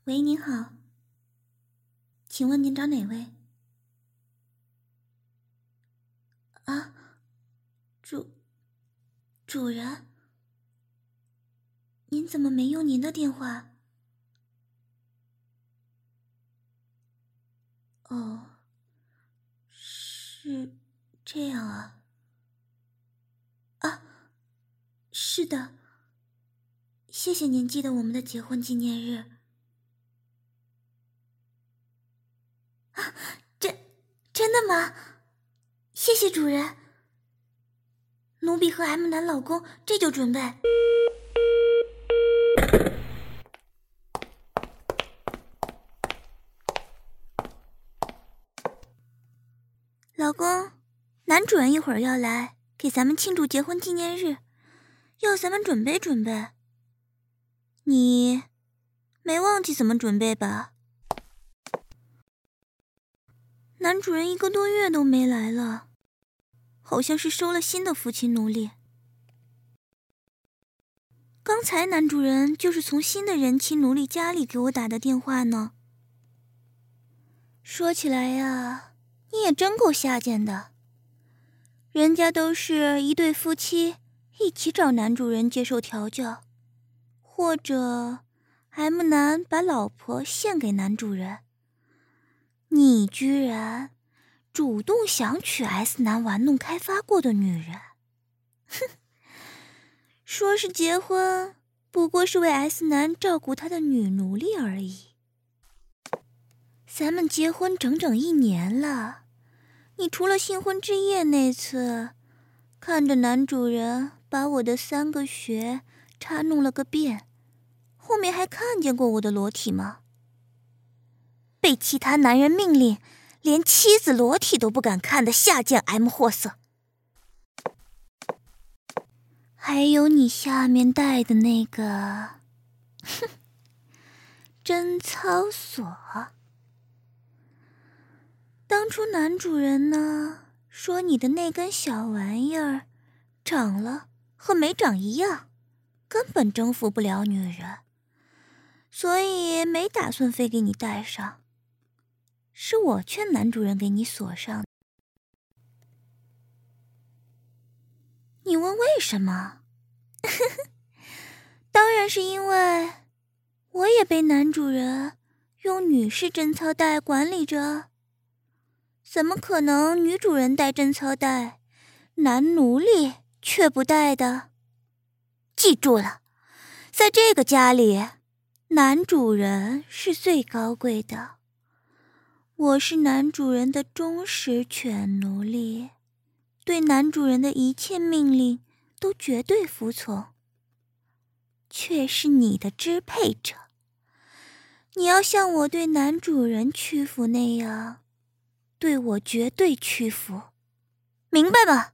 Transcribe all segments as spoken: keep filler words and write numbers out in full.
喂，您好，请问您找哪位？啊，主主人，您怎么没用您的电话？哦，是这样啊。啊，是的，谢谢您记得我们的结婚纪念日。啊，真真的吗？谢谢主人。奴婢和 M 男老公这就准备。老公，男主人一会儿要来给咱们庆祝结婚纪念日，要咱们准备准备。你没忘记怎么准备吧？男主人一个多月都没来了，好像是收了新的父亲奴隶。刚才男主人就是从新的人妻奴隶家里给我打的电话呢。说起来呀，你也真够下贱的。人家都是一对夫妻一起找男主人接受调教，或者 M 男把老婆献给男主人。你居然主动想娶 S 男玩弄开发过的女人，哼！说是结婚，不过是为 S 男照顾他的女奴隶而已。咱们结婚整整一年了，你除了新婚之夜那次，看着男主人把我的三个穴插弄了个遍，后面还看见过我的裸体吗？被其他男人命令，连妻子裸体都不敢看的下贱 M 货色。还有你下面戴的那个，哼，贞操锁。当初男主人呢，说你的那根小玩意儿，长了和没长一样，根本征服不了女人，所以没打算非给你戴上。是我劝男主人给你锁上。你问为什么？当然是因为我也被男主人用女士贞操带管理着，怎么可能女主人戴贞操带，男奴隶却不戴的？记住了，在这个家里，男主人是最高贵的，我是男主人的忠实犬奴隶，对男主人的一切命令都绝对服从，却是你的支配者。你要像我对男主人屈服那样，对我绝对屈服，明白吗？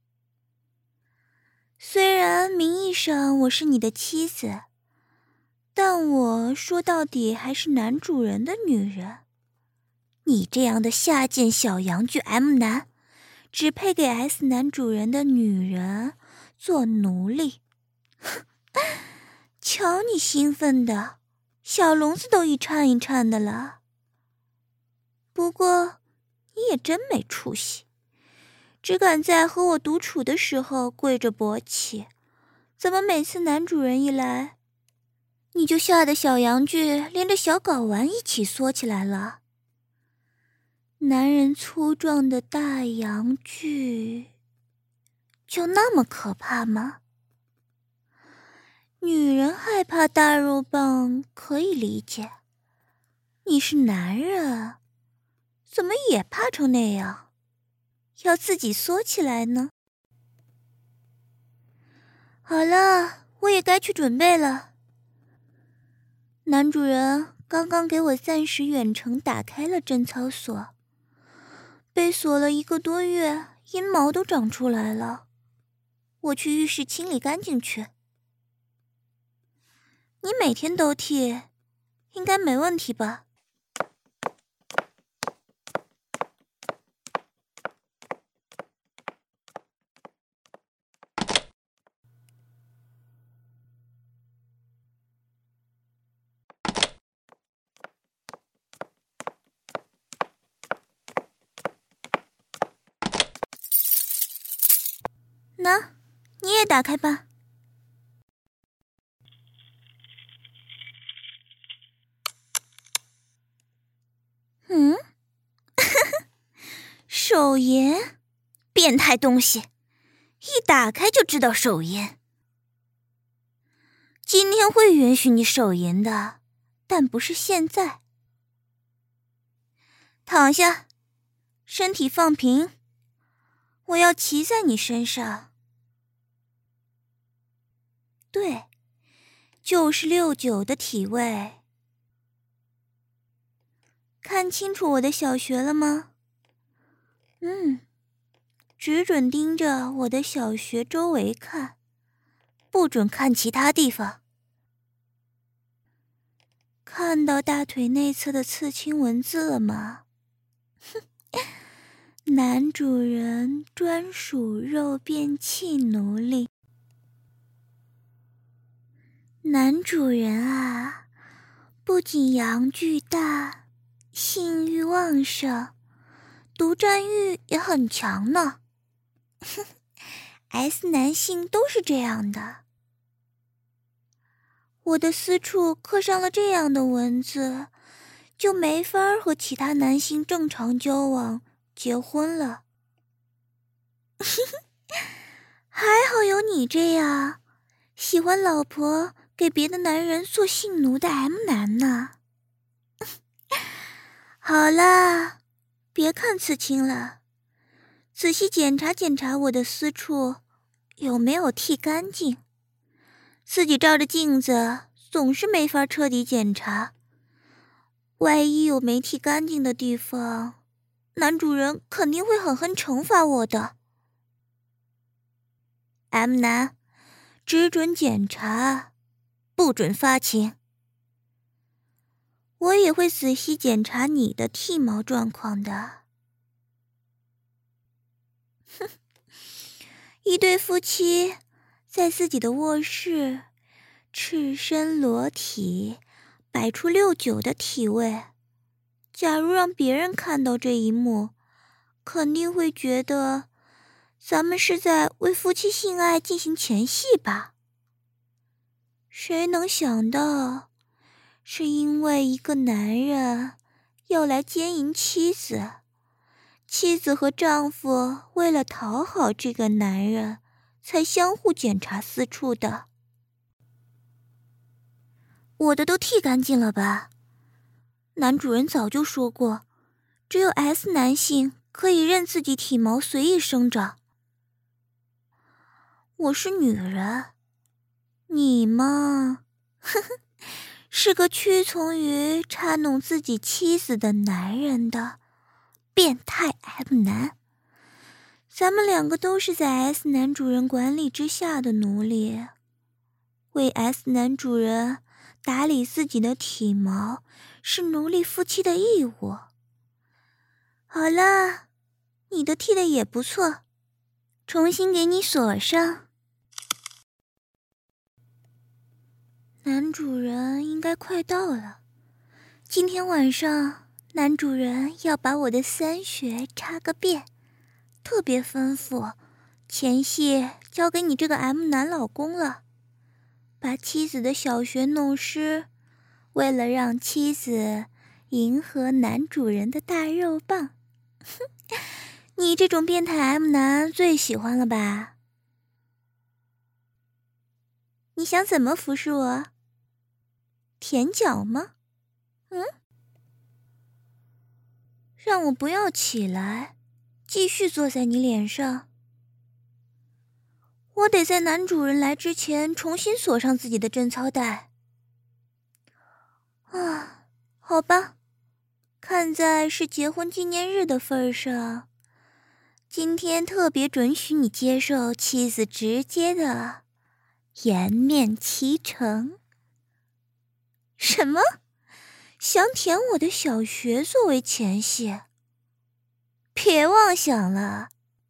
虽然名义上我是你的妻子，但我说到底还是男主人的女人。你这样的下贱小洋具 M 男，只配给 S 男主人的女人做奴隶。瞧你兴奋的，小笼子都一颤一颤的了。不过，你也真没出息，只敢在和我独处的时候跪着勃起，怎么每次男主人一来，你就吓得小洋具连着小睾丸一起缩起来了？男人粗壮的大洋具就那么可怕吗？女人害怕大肉棒可以理解，你是男人，怎么也怕成那样，要自己缩起来呢？好了，我也该去准备了。男主人刚刚给我暂时远程打开了贞操锁，被锁了一个多月，阴毛都长出来了。我去浴室清理干净去。你每天都剃，应该没问题吧？ 那，你也打开吧。嗯，手淫，变态东西，一打开就知道手淫。今天会允许你手淫的，但不是现在。躺下，身体放平，我要骑在你身上。对，就是六九的体位。看清楚我的小穴了吗？嗯，只准盯着我的小穴周围看，不准看其他地方。看到大腿内侧的刺青文字了吗？哼，男主人专属肉便器奴隶。男主人啊，不仅阳具大，性欲旺盛，独占欲也很强呢。S 男性都是这样的。我的私处刻上了这样的文字，就没法和其他男性正常交往、结婚了。还好有你这样喜欢老婆给别的男人做性奴的 M 男呢。好啦，别看刺青了，仔细检查检查我的私处有没有剃干净。自己照着镜子总是没法彻底检查，万一有没剃干净的地方，男主人肯定会狠狠惩罚我的。M 男，只准检查，不准发情。我也会仔细检查你的剃毛状况的。哼，一对夫妻在自己的卧室赤身裸体摆出六九的体位，假如让别人看到这一幕，肯定会觉得咱们是在为夫妻性爱进行前戏吧。谁能想到，是因为一个男人要来奸淫妻子，妻子和丈夫为了讨好这个男人，才相互检查私处的。我的都剃干净了吧？男主人早就说过，只有 S 男性可以任自己体毛随意生长。我是女人，你嘛，呵呵，是个屈从于插弄自己妻子的男人的变态 M 男。咱们两个都是在 S 男主人管理之下的奴隶，为 S 男主人打理自己的体毛是奴隶夫妻的义务。好了，你的剃的也不错，重新给你锁上。男主人应该快到了，今天晚上男主人要把我的三穴插个遍，特别吩咐，前戏交给你这个 M 男老公了，把妻子的小穴弄湿，为了让妻子迎合男主人的大肉棒。你这种变态 M 男最喜欢了吧？你想怎么服侍我？舔脚吗？嗯？让我不要起来，继续坐在你脸上。我得在男主人来之前重新锁上自己的贞操带。啊，好吧，看在是结婚纪念日的份上，今天特别准许你接受妻子直接的颜面启程。什么？想舔我的小穴作为前戏？别妄想了，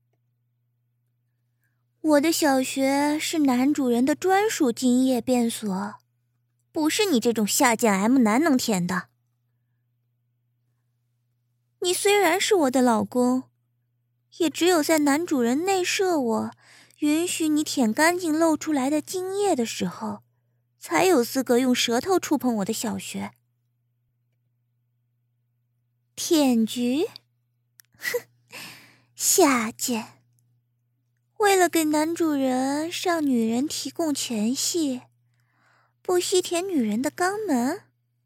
我的小穴是男主人的专属精液便所，不是你这种下贱 M 男能舔的。你虽然是我的老公，也只有在男主人内射我、 允许你舔干净露出来的精液的时候，才有资格用舌头触碰我的小穴。舔局？哼，下贱！为了给男主人让女人提供前戏，不惜舔女人的肛门？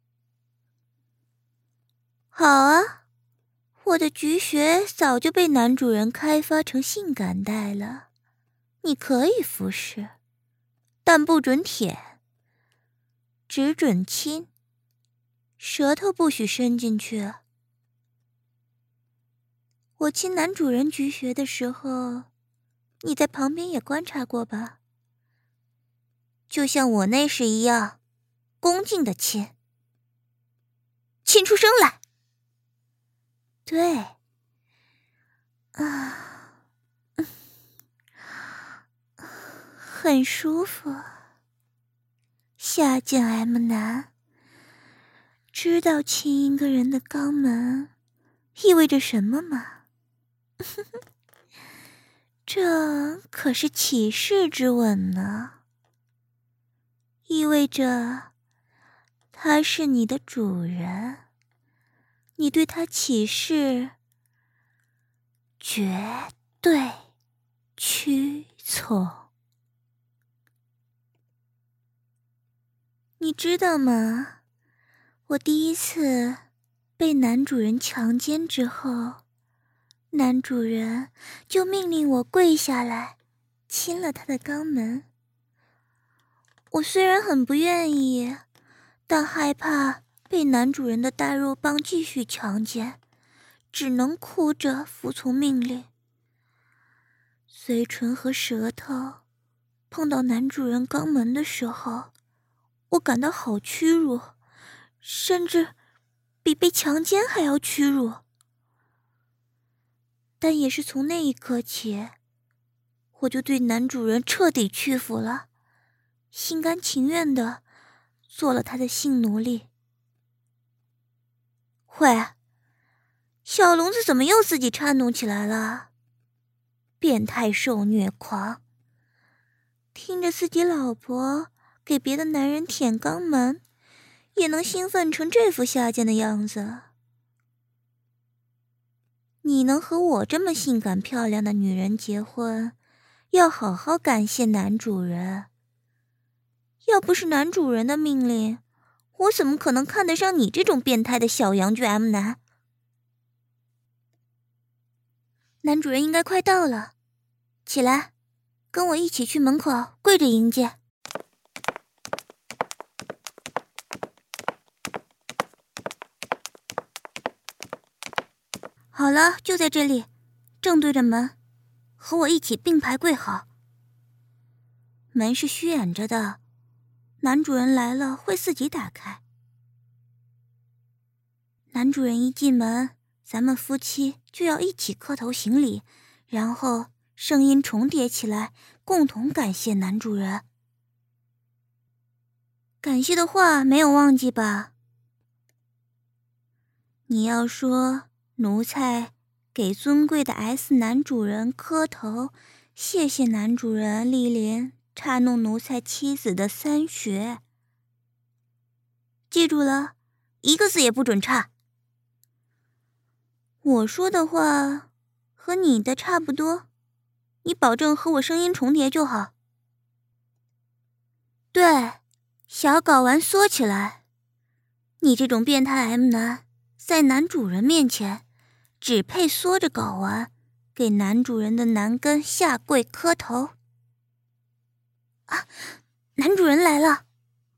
好啊，我的菊穴早就被男主人开发成性感带了，你可以服侍，但不准舔，只准亲，舌头不许伸进去。我亲男主人菊穴的时候，你在旁边也观察过吧？就像我那时一样，恭敬的亲，亲出声来。对，啊，嗯，很舒服。下贱 M 男，知道亲一个人的肛门意味着什么吗？这可是起誓之吻呢，意味着他是你的主人，你对他起誓绝对屈从。你知道吗？我第一次被男主人强奸之后，男主人就命令我跪下来亲了他的肛门。我虽然很不愿意，但害怕被男主人的大肉棒继续强奸，只能哭着服从命令。嘴唇和舌头碰到男主人肛门的时候，我感到好屈辱，甚至比被强奸还要屈辱。但也是从那一刻起，我就对男主人彻底屈服了，心甘情愿地做了他的性奴隶。喂，小聋子怎么又自己颤动起来了？变态受虐狂，听着自己老婆给别的男人舔肛门，也能兴奋成这副下贱的样子。你能和我这么性感漂亮的女人结婚，要好好感谢男主人。要不是男主人的命令，我怎么可能看得上你这种变态的小洋剧 M 男？男主人应该快到了，起来，跟我一起去门口跪着迎接。好了，就在这里，正对着门，和我一起并排跪好。门是虚掩着的，男主人来了会自己打开。男主人一进门，咱们夫妻就要一起磕头行礼，然后声音重叠起来，共同感谢男主人。感谢的话没有忘记吧？你要说奴才给尊贵的 S 男主人磕头，谢谢男主人莅临插弄奴才妻子的三穴。记住了，一个字也不准差。我说的话和你的差不多，你保证和我声音重叠就好。对，小睾丸缩起来。你这种变态 M 男，在男主人面前，只配缩着睾丸，给男主人的男根下跪磕头。啊，男主人来了！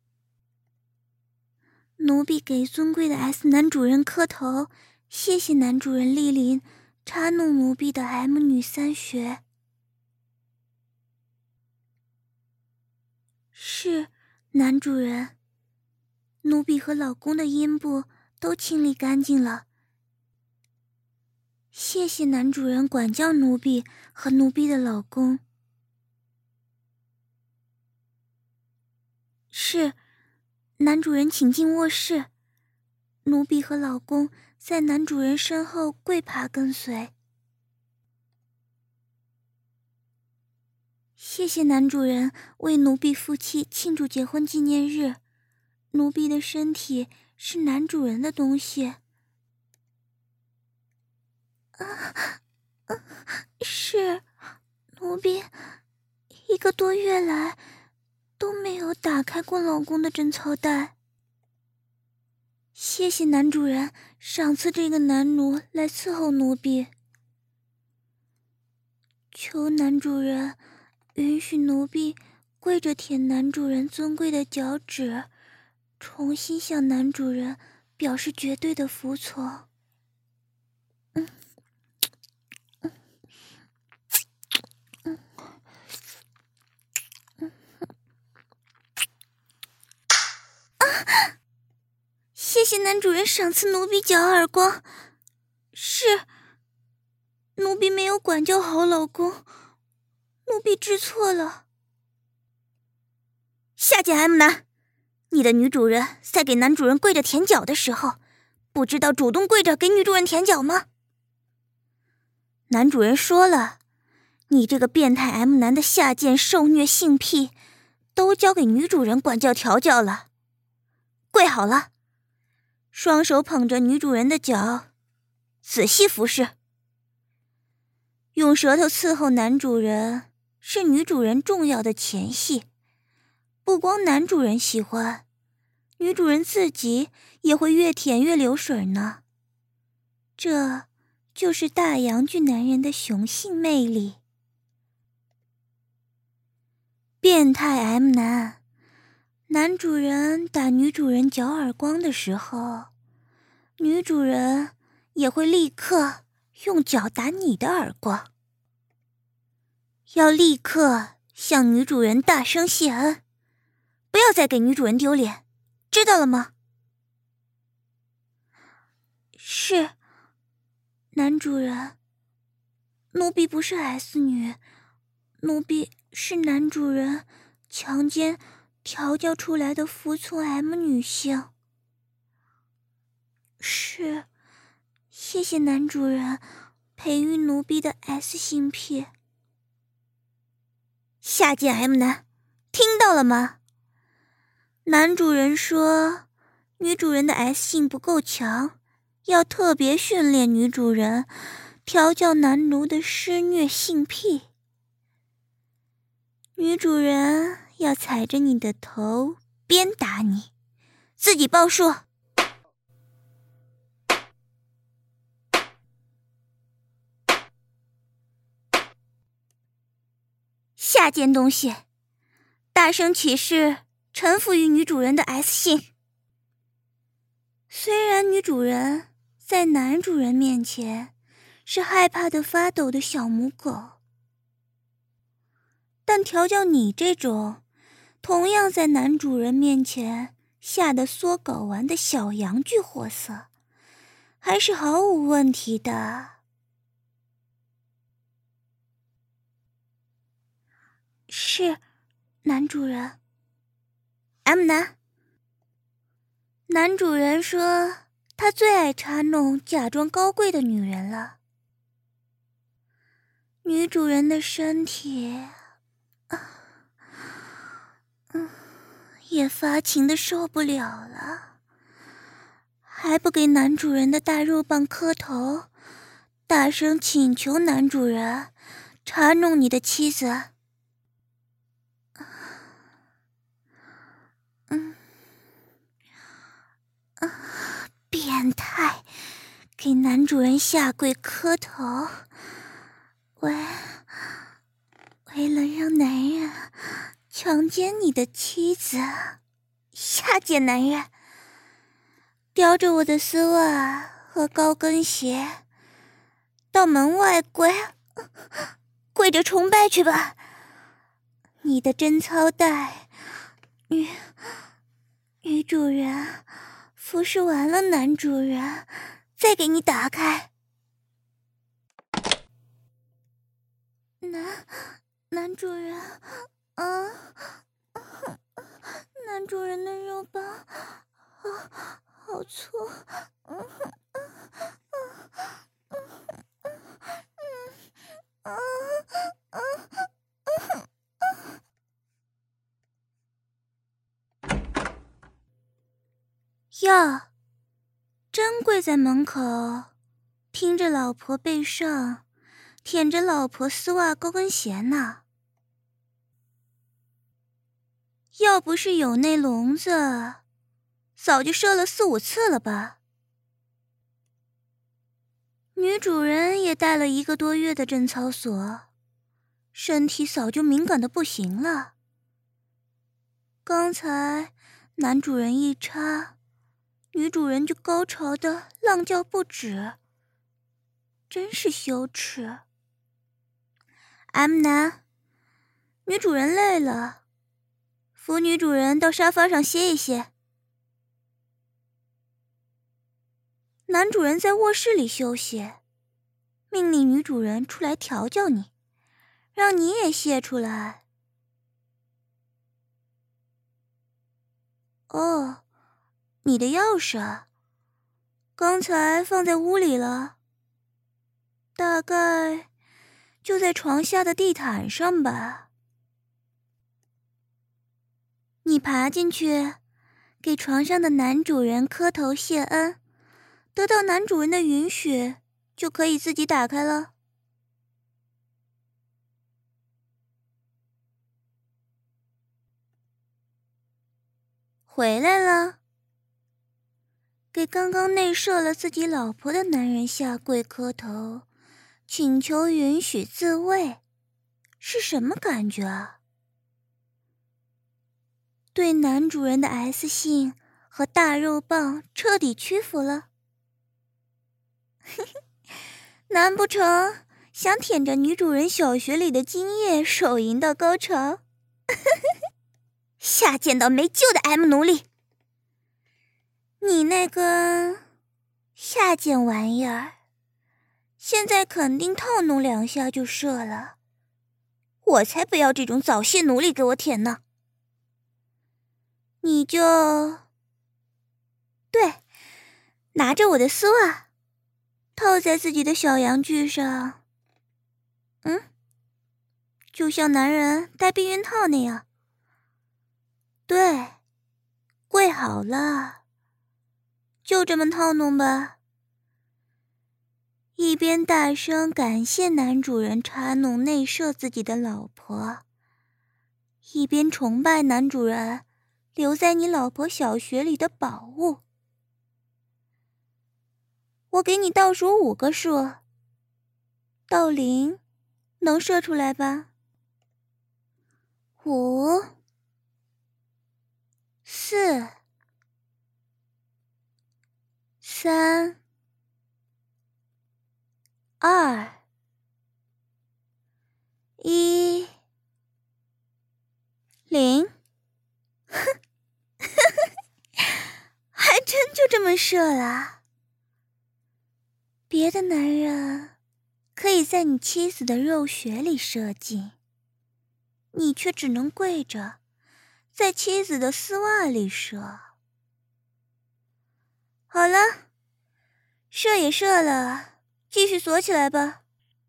奴婢给尊贵的 S 男主人磕头，谢谢男主人莅临插弄奴婢的 M 女三穴。是，男主人。奴婢和老公的阴部都清理干净了。谢谢男主人管教奴婢和奴婢的老公。是，男主人请进卧室。奴婢和老公在男主人身后跪爬跟随。 谢谢男主人为奴婢夫妻庆祝结婚纪念日，奴婢的身体是男主人的东西。啊，啊是，奴婢一个多月来都没有打开过老公的贞操带。谢谢男主人赏赐这个男奴来伺候奴婢，求男主人允许奴婢跪着舔男主人尊贵的脚趾，重新向男主人表示绝对的服从。嗯嗯嗯嗯啊！谢谢男主人赏赐奴婢脚耳光，是奴婢没有管教好老公，奴婢知错了。下贱 M 男，你的女主人在给男主人跪着舔脚的时候，不知道主动跪着给女主人舔脚吗？男主人说了，你这个变态 M 男的下贱受虐性癖，都交给女主人管教调教了。跪好了，双手捧着女主人的脚，仔细服侍。用舌头伺候男主人是女主人重要的前戏，不光男主人喜欢，女主人自己也会越舔越流水呢。这就是大阳具男人的雄性魅力。变态 M 男，男主人打女主人脚耳光的时候，女主人也会立刻用脚打你的耳光。要立刻向女主人大声谢恩，不要再给女主人丢脸，知道了吗？是，男主人。奴婢不是 S 女，奴婢是男主人强奸调教出来的服从 M 女性。是，谢谢男主人培育奴婢的 S 性癖。下贱 M 男，听到了吗？男主人说，女主人的 S 性不够强，要特别训练女主人，调教男奴的施虐性癖。女主人要踩着你的头鞭打你，自己报数。下贱东西，大声起誓臣服于女主人的 S 性。虽然女主人在男主人面前是害怕的发抖的小母狗，但调教你这种同样在男主人面前吓得缩睾丸的小阳具货色，还是毫无问题的。是，男主人。M 男。男主人说，他最爱插弄假装高贵的女人了。女主人的身体，啊，嗯，也发情的受不了了，还不给男主人的大肉棒磕头，大声请求男主人插弄你的妻子。嗯，啊，变态，给男主人下跪磕头，为为了让男人强奸你的妻子，下贱男人，叼着我的丝袜和高跟鞋到门外跪，跪着崇拜去吧。你的贞操带，女女主人服侍完了男主人，再给你打开。男男主人，啊，男主人的肉棒，好好粗，嗯嗯嗯嗯嗯嗯嗯。 哟，真跪在门口，听着老婆背上，舔着老婆丝袜高跟鞋呢。要不是有那笼子，早就射了四五次了吧。女主人也带了一个多月的贞操所，身体早就敏感的不行了。刚才男主人一插，女主人就高潮的浪叫不止，真是羞耻。M 男，女主人累了，扶女主人到沙发上歇一歇。男主人在卧室里休息，命令女主人出来调教你，让你也泄出来。哦，你的钥匙啊，刚才放在屋里了，大概就在床下的地毯上吧。你爬进去，给床上的男主人磕头谢恩，得到男主人的允许，就可以自己打开了。回来了，给刚刚内射了自己老婆的男人下跪磕头，请求允许自慰，是什么感觉啊？对男主人的 S 性和大肉棒彻底屈服了。难不成想舔着女主人小穴里的精液手淫到高潮？下贱到没救的 M 奴隶！你那个下贱玩意儿，现在肯定套弄两下就射了，我才不要这种早泄奴隶给我舔呢！你就对，拿着我的丝袜，套在自己的小阳具上，嗯，就像男人戴避孕套那样。对，跪好了，就这么套弄吧。一边大声感谢男主人插弄内射自己的老婆，一边崇拜男主人留在你老婆小穴里的宝物。我给你倒数五个数，到零，能射出来吧？五、四、三、二、一、零。哼，还真就这么射了。别的男人可以在你妻子的肉穴里射精，你却只能跪着在妻子的丝袜里射。好了，射也射了，继续锁起来吧。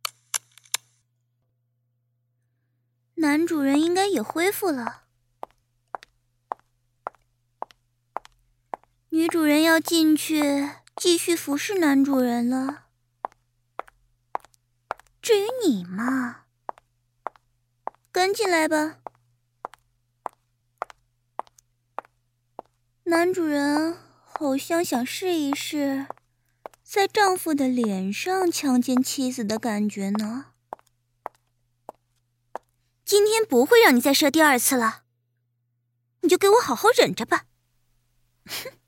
男主人应该也恢复了。女主人要进去继续服侍男主人了。至于你嘛，跟进来吧。男主人好像想试一试在丈夫的脸上强奸妻子的感觉呢。今天不会让你再射第二次了，你就给我好好忍着吧。哼。